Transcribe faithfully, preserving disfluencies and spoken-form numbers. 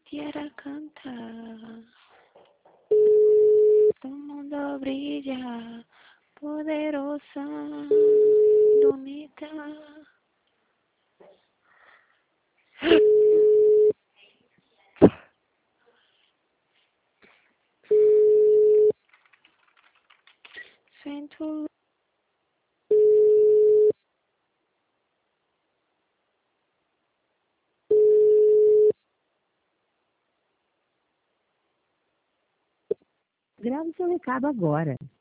Quiera cantar, tu mundo brilla, poderosa, bonita. Siento. Grave seu recado agora.